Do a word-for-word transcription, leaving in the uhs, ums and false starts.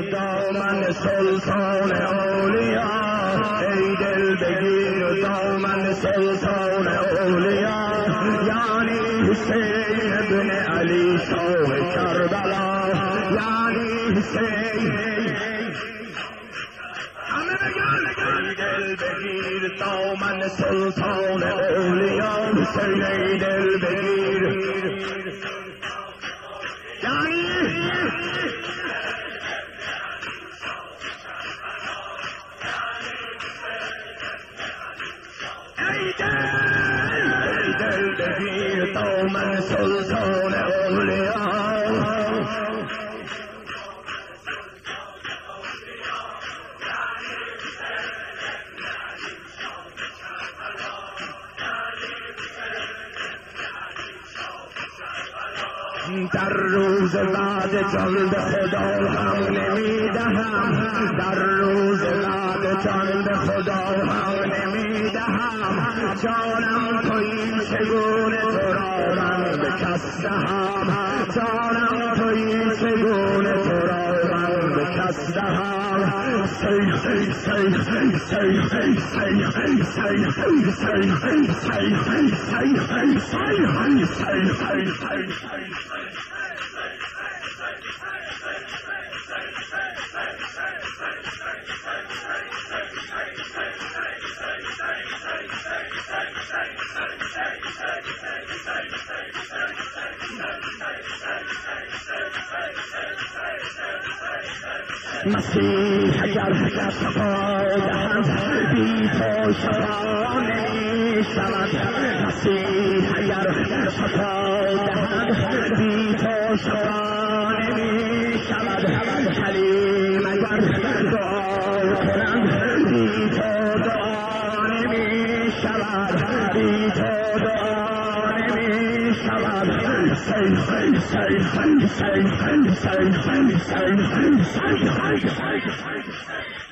دامن سلطان اولیا، ای دل بگیر دامن سلطان اولیا، یعنی حسین ابن علی شاه کربلا، یعنی حسین. همه بگیر ای دل بگیر دامن سلطان اولیا، حسین ای دل بگیر یعنی ای دل بگیر دامن سلطان اولیا، در روز بعد جان به خدا هم نمیدهم، در روز بعد جان به خدا هم نمیدهم، جانم تویی چگونه تو را رنگ به کس دهم، جانم تویی چگونه تو را رنگ به کس دهم. سی سی سی سی سی سی سی سی سی سی سی سی سی سی مسیح اگر شفا دهد بی تو شفا نمی شود، مسیح اگر شفا دهد بی تو شفا نمی شود، حلیم اگر دعا کنند بی تو دعا نمی شود، بی تو دعا نمی شود. سی سی سی سی سی سی سی سی سی سی سی سی